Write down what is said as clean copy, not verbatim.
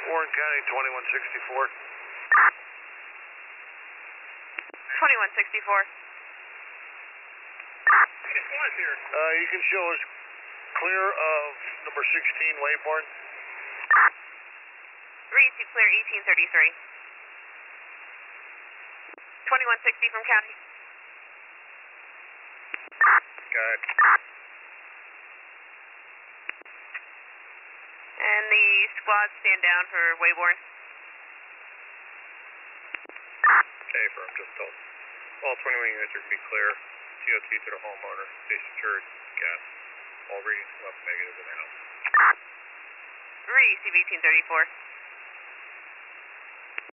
Warren County, 2164. 2164. Here. You can show us clear of number 16 Wayborn. Reese, you clear 1833. 2160 from county. Got it. And the squad stand down for Wayborn. Okay, firm, just told. All 21 units are going to be clear. COT to the homeowner. Stay secured. Gas. All readings come up negative in the house. Reese, 1834.